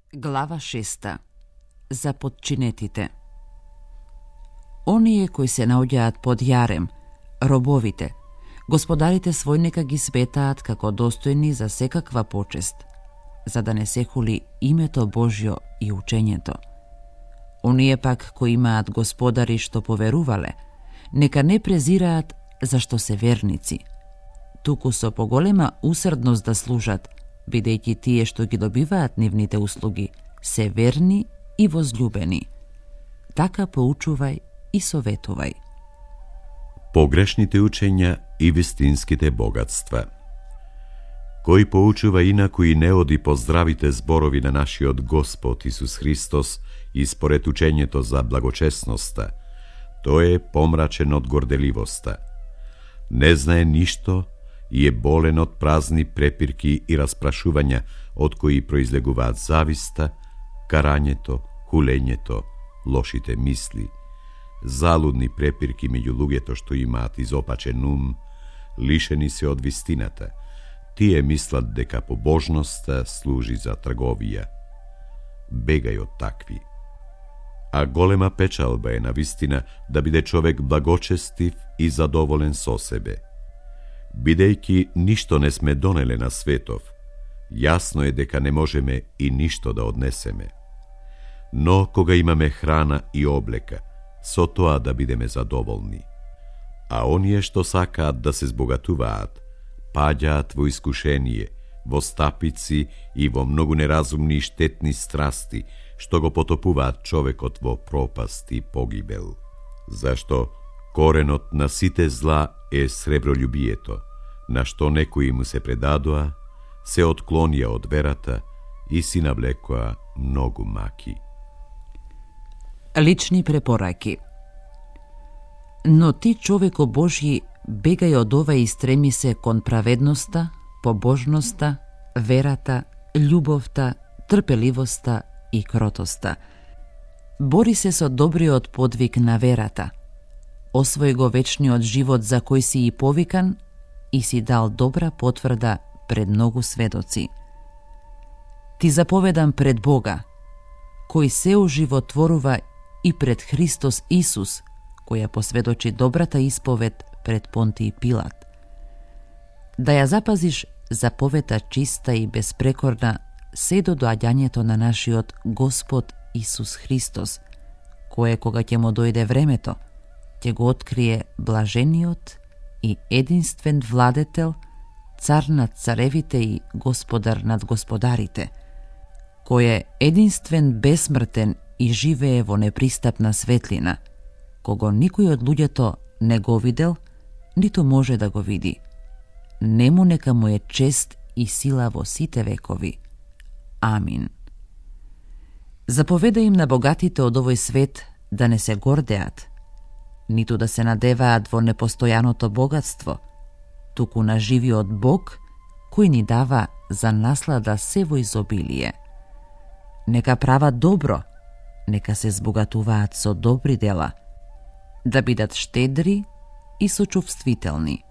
Глава 6. За подчинетите. Оние кои се наоѓаат под јарем, робовите, господарите свој нека ги светаат како достојни за секаква почест, за да не се хули името Божјо и учењето. Оние пак кои имаат господари што поверувале, нека не презираат зашто се верници, туку со поголема усрдност да служат, бидејќи тие што ги добиваат нивните услуги се верни и возлюбени. Така поучувај и советувај. Погрешните учења и вистинските богатства. Кој поучува инаку и не оди по здравите зборови на нашиот Господ Исус Христос и според учењето за благочесноста, тој е помрачен од горделивоста. Не знае ништо и е болен од празни препирки и распрашувања, од кои произлегуваат зависта, карањето, хулењето, лошите мисли, залудни препирки меѓу луѓето што имаат изопачен ум, лишени се од вистината. Тие мислат дека побожноста служи за трговија. Бегај од такви. А голема печалба е навистина да биде човек благочестив и задоволен со себе. Бидејќи ништо не сме донеле на светов, јасно е дека не можеме и ништо да однесеме. Но кога имаме храна и облека, со тоа да бидеме задоволни. А оние што сакаат да се збогатуваат, паѓаат во искушение, во стапици и во многу неразумни и штетни страсти, што го потопуваат човекот во пропаст и погибел. Зашто коренот на сите зла е сребролюбието, на што некои му се предадоа, се отклонија од верата и си навлекоа многу маки. Лични препораки. Но ти, човеко Божји, бегај од ова и стреми се кон праведноста, побожноста, верата, љубовта, трпеливоста и кротоста. Бори се со добриот подвиг на верата. Освој го вечниот живот за кој си и повикан и си дал добра потврда пред многу сведоци. Ти заповедам пред Бога, кој се оживотворува, и пред Христос Исус, која посведочи добрата исповед пред Понтиј Пилат, да ја запазиш заповета чиста и безпрекорна се до доаѓањето на нашиот Господ Исус Христос, кое кога ќе му дојде времето, ќе го открие блажениот и единствен владетел, цар над царевите и господар над господарите, кој е единствен бесмртен и живее во непристапна светлина, кого никој од луѓето не го видел, ниту може да го види. Нему нека му е чест и сила во сите векови. Амин. Заповеда им на богатите од овој свет да не се гордеат, ниту да се надеваат во непостојаното богатство, туку на живиот Бог, кој ни дава за наслада се во изобилие. Нека прават добро, нека се збогатуваат со добри дела, да бидат штедри и сочувствителни.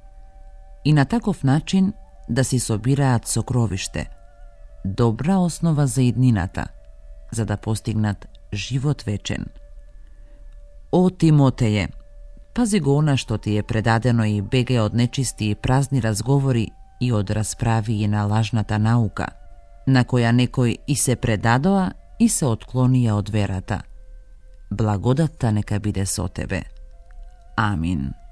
И на таков начин да си собираат сокровиште, добра основа за иднината, за да постигнат живот вечен. О, Тимотеје, пази го она што ти е предадено и бегај од нечисти и празни разговори и од расправи и на лажната наука, на која некои и се предадоа и се отклонија од верата. Благодатта нека биде со тебе. Амин.